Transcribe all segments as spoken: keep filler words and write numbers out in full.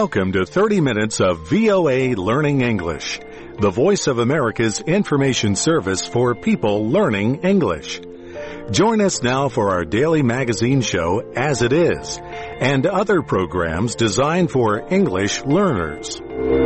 Welcome to thirty minutes of V O A Learning English, the Voice of America's information service for people learning English. Join us now for our daily magazine show, As It Is, and other programs designed for English learners.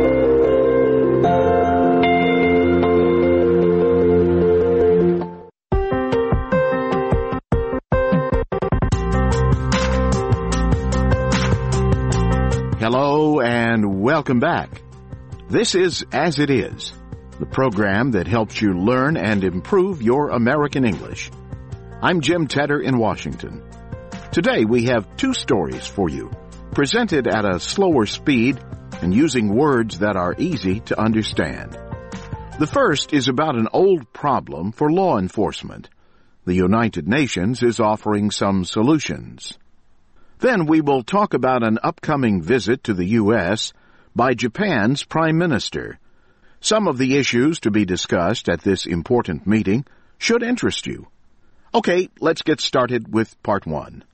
Hello and welcome back. This is As It Is, the program that helps you learn and improve your American English. I'm Jim Tedder in Washington. Today we have two stories for you, presented at a slower speed and using words that are easy to understand. The first is about an old problem for law enforcement. The United Nations is offering some solutions. Then we will talk about an upcoming visit to the U S by Japan's Prime Minister. Some of the issues to be discussed at this important meeting should interest you. Okay, let's get started with part one.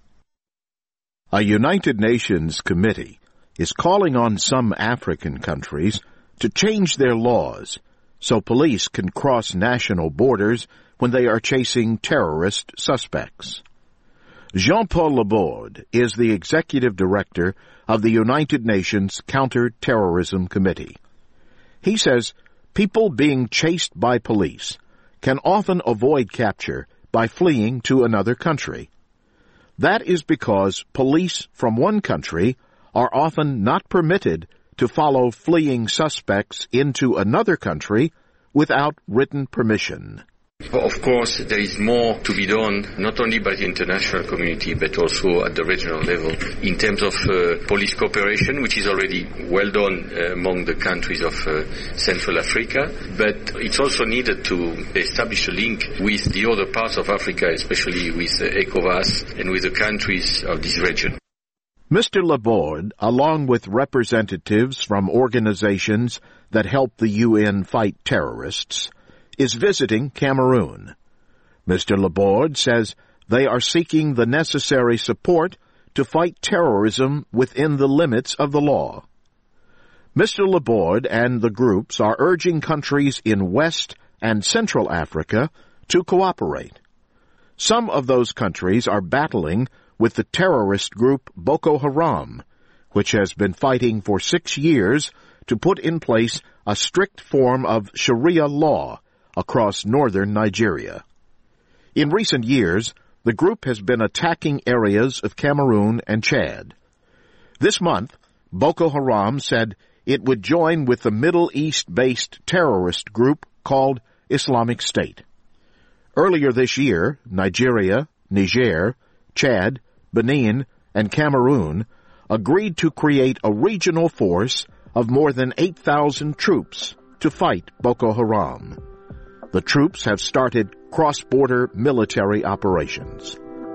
A United Nations committee is calling on some African countries to change their laws so police can cross national borders when they are chasing terrorist suspects. Jean-Paul Laborde is the executive director of the United Nations Counter-Terrorism Committee. He says people being chased by police can often avoid capture by fleeing to another country. That is because police from one country are often not permitted to follow fleeing suspects into another country without written permission. Of course, there is more to be done, not only by the international community, but also at the regional level, in terms of uh, police cooperation, which is already well done uh, among the countries of uh, Central Africa. But it's also needed to establish a link with the other parts of Africa, especially with uh, ECOWAS and with the countries of this region. Mister Laborde, along with representatives from organizations that help the U N fight terrorists, is visiting Cameroon. Mister Laborde says they are seeking the necessary support to fight terrorism within the limits of the law. Mister Laborde and the groups are urging countries in West and Central Africa to cooperate. Some of those countries are battling with the terrorist group Boko Haram, which has been fighting for six years to put in place a strict form of Sharia law across northern Nigeria. In recent years, the group has been attacking areas of Cameroon and Chad. This month, Boko Haram said it would join with the Middle East-based terrorist group called Islamic State. Earlier this year, Nigeria, Niger, Chad, Benin, and Cameroon agreed to create a regional force of more than eight thousand troops to fight Boko Haram. The troops have started cross-border military operations.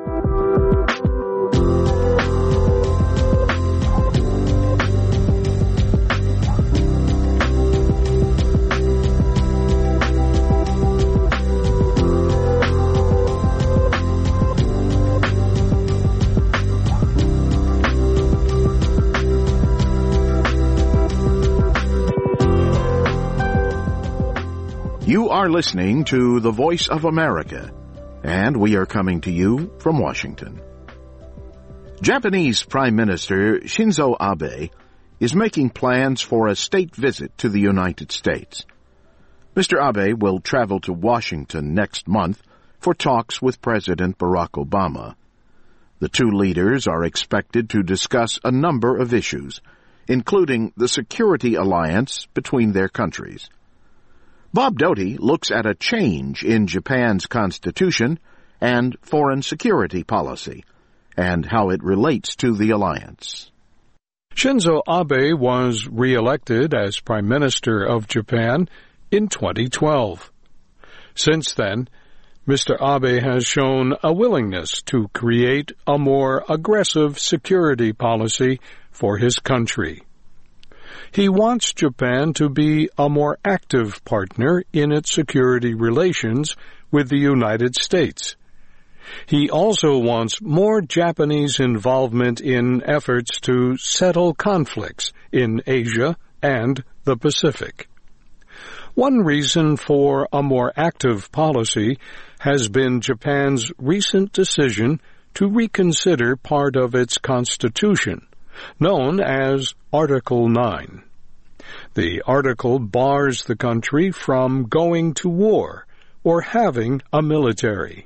You are listening to the Voice of America, and we are coming to you from Washington. Japanese Prime Minister Shinzo Abe is making plans for a state visit to the United States. Mister Abe will travel to Washington next month for talks with President Barack Obama. The two leaders are expected to discuss a number of issues, including the security alliance between their countries. Bob Doty looks at a change in Japan's constitution and foreign security policy, and how it relates to the alliance. Shinzo Abe was re-elected as Prime Minister of Japan in twenty twelve. Since then, Mister Abe has shown a willingness to create a more aggressive security policy for his country. He wants Japan to be a more active partner in its security relations with the United States. He also wants more Japanese involvement in efforts to settle conflicts in Asia and the Pacific. One reason for a more active policy has been Japan's recent decision to reconsider part of its constitution, known as Article nine. The article bars the country from going to war or having a military.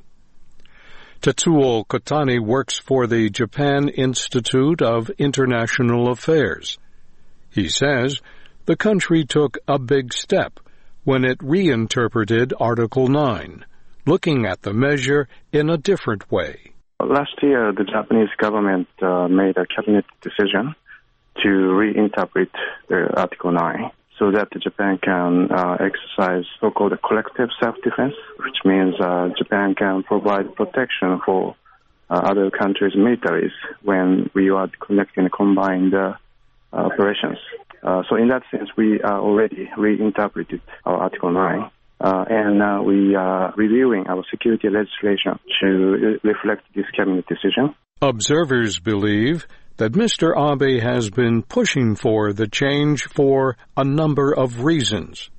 Tetsuo Kotani works for the Japan Institute of International Affairs. He says the country took a big step when it reinterpreted Article nine, looking at the measure in a different way. Last year, the Japanese government uh, made a cabinet decision to reinterpret the Article nine so that Japan can uh, exercise so-called collective self-defense, which means uh, Japan can provide protection for uh, other countries' militaries when we are conducting combined uh, operations. Uh, so in that sense, we are already reinterpreted our Article nine. Uh, and uh, we are reviewing our security legislation to reflect this cabinet decision. Observers believe that Mister Abe has been pushing for the change for a number of reasons.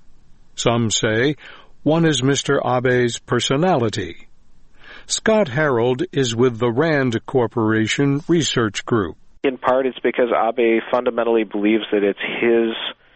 Some say one is Mister Abe's personality. Scott Harold is with the RAND Corporation Research Group. In part, it's because Abe fundamentally believes that it's his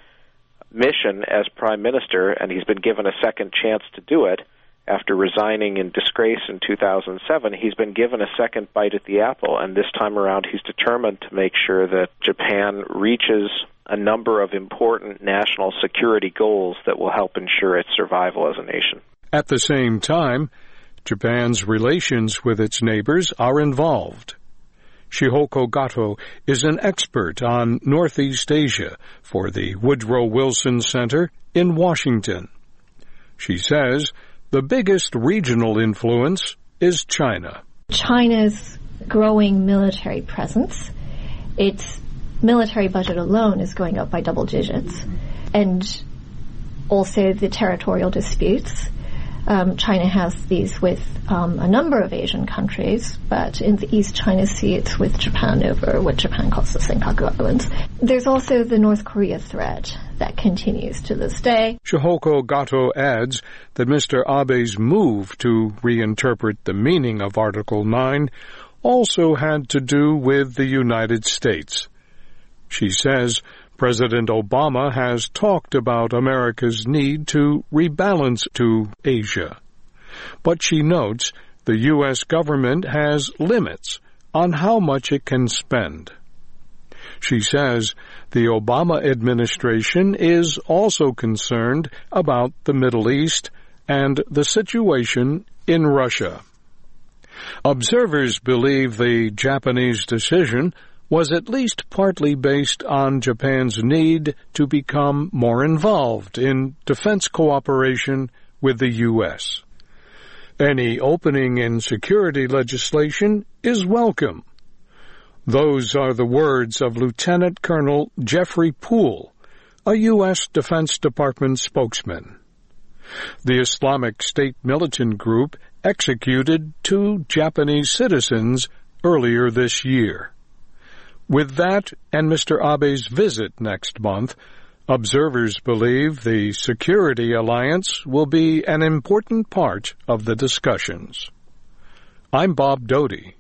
mission as Prime Minister, and he's been given a second chance to do it. After resigning in disgrace in two thousand seven, he's been given a second bite at the apple, and this time around he's determined to make sure that Japan reaches a number of important national security goals that will help ensure its survival as a nation. At the same time, Japan's relations with its neighbors are involved. Shihoko Gato is an expert on Northeast Asia for the Woodrow Wilson Center in Washington. She says the biggest regional influence is China. China's growing military presence, its military budget alone is going up by double digits, and also the territorial disputes. Um, China has these with um, a number of Asian countries, but in the East China Sea it's with Japan over what Japan calls the Senkaku Islands. There's also the North Korea threat that continues to this day. Shihoko Gato adds that Mister Abe's move to reinterpret the meaning of Article nine also had to do with the United States. She says President Obama has talked about America's need to rebalance to Asia. But she notes the U S government has limits on how much it can spend. She says the Obama administration is also concerned about the Middle East and the situation in Russia. Observers believe the Japanese decision was at least partly based on Japan's need to become more involved in defense cooperation with the U S. Any opening in security legislation is welcome. Those are the words of Lieutenant Colonel Jeffrey Poole, a U S Defense Department spokesman. The Islamic State militant group executed two Japanese citizens earlier this year. With that and Mister Abe's visit next month, observers believe the security alliance will be an important part of the discussions. I'm Bob Doty.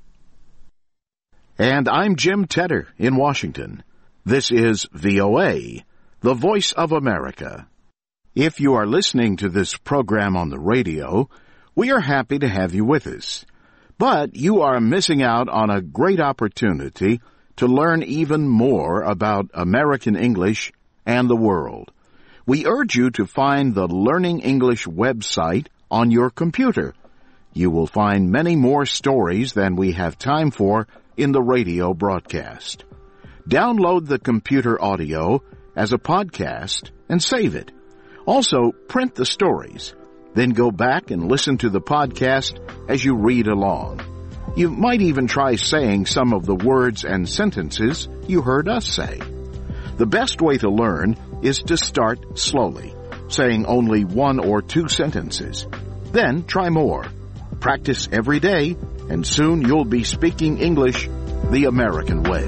And I'm Jim Tedder in Washington. This is V O A, the Voice of America. If you are listening to this program on the radio, we are happy to have you with us. But you are missing out on a great opportunity to learn even more about American English and the world. We urge you to find the Learning English website on your computer. You will find many more stories than we have time for in the radio broadcast. Download the computer audio as a podcast and save it. Also, print the stories. Then go back and listen to the podcast as you read along. You might even try saying some of the words and sentences you heard us say. The best way to learn is to start slowly, saying only one or two sentences. Then try more. Practice every day, and soon you'll be speaking English the American way.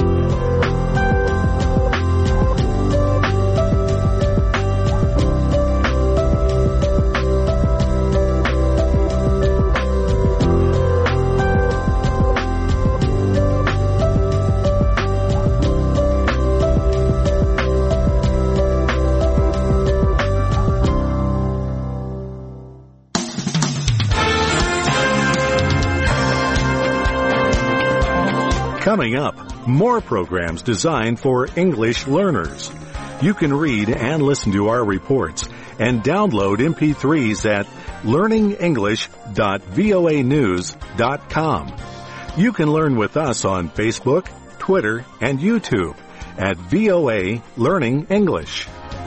Coming up, more programs designed for English learners. You can read and listen to our reports and download M P threes at learning english dot voa news dot com. You can learn with us on Facebook, Twitter, and YouTube at V O A Learning English.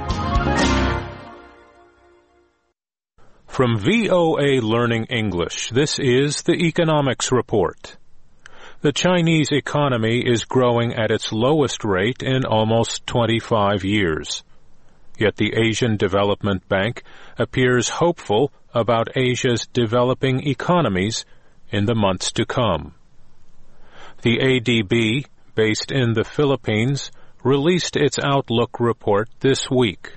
From V O A Learning English, this is the Economics Report. The Chinese economy is growing at its lowest rate in almost twenty-five years. Yet the Asian Development Bank appears hopeful about Asia's developing economies in the months to come. The A D B, based in the Philippines, released its Outlook report this week.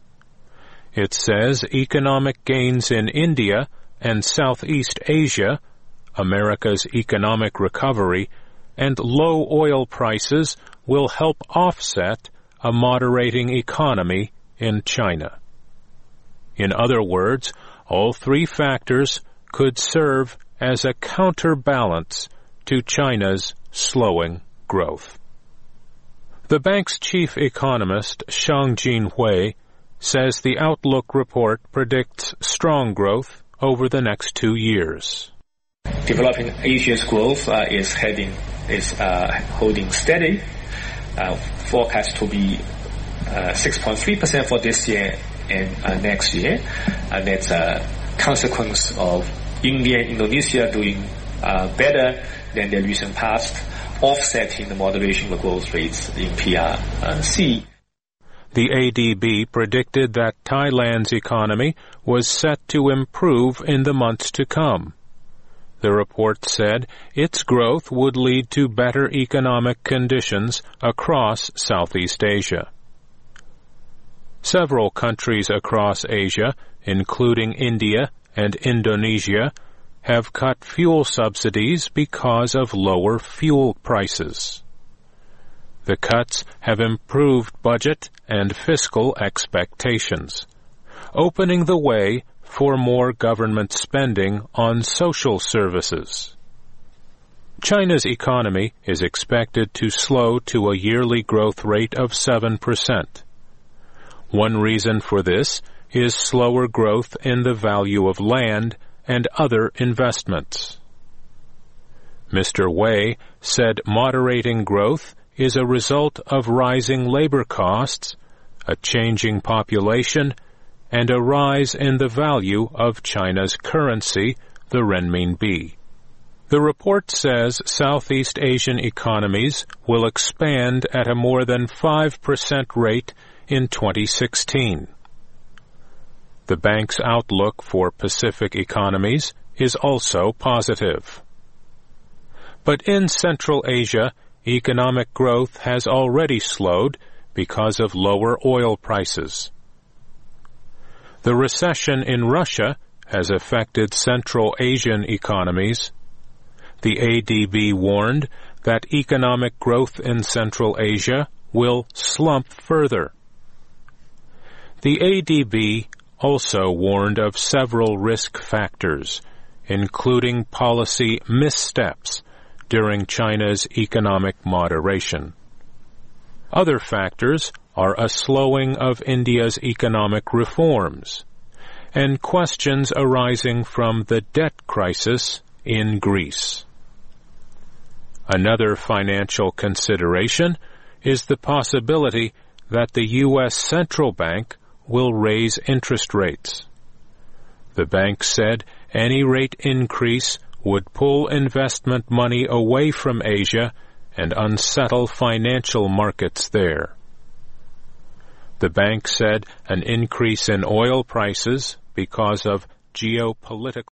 It says economic gains in India and Southeast Asia, America's economic recovery, and low oil prices will help offset a moderating economy in China. In other words, all three factors could serve as a counterbalance to China's slowing growth. The bank's chief economist, Xiangjin Hui, says the Outlook report predicts strong growth over the next two years. Developing Asia's growth uh, is heading is uh, holding steady. Uh, forecast to be uh, six point three percent for this year and uh, next year, and that's a consequence of India and Indonesia doing uh, better than their recent past, offsetting the moderation of growth rates in P R C. The A D B predicted that Thailand's economy was set to improve in the months to come. The report said its growth would lead to better economic conditions across Southeast Asia. Several countries across Asia, including India and Indonesia, have cut fuel subsidies because of lower fuel prices. The cuts have improved budget and fiscal expectations, opening the way for more government spending on social services. China's economy is expected to slow to a yearly growth rate of seven percent. One reason for this is slower growth in the value of land and other investments. Mister Wei said moderating growth is a result of rising labor costs, a changing population, and a rise in the value of China's currency, the renminbi. The report says Southeast Asian economies will expand at a more than five percent rate in twenty sixteen. The bank's outlook for Pacific economies is also positive. But in Central Asia, economic growth has already slowed because of lower oil prices. The recession in Russia has affected Central Asian economies. The A D B warned that economic growth in Central Asia will slump further. The A D B also warned of several risk factors, including policy missteps during China's economic moderation. Other factors are a slowing of India's economic reforms and questions arising from the debt crisis in Greece. Another financial consideration is the possibility that the U S Central Bank will raise interest rates. The bank said any rate increase would pull investment money away from Asia and unsettle financial markets there. The bank said an increase in oil prices because of geopolitical